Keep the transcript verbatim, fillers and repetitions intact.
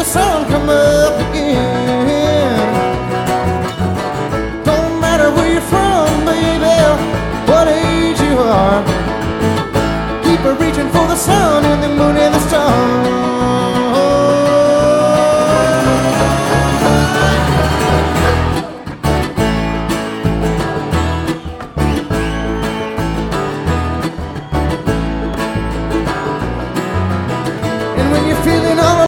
sun come up again. Don't matter where you're from, baby, what age you are, keep reaching for the sun.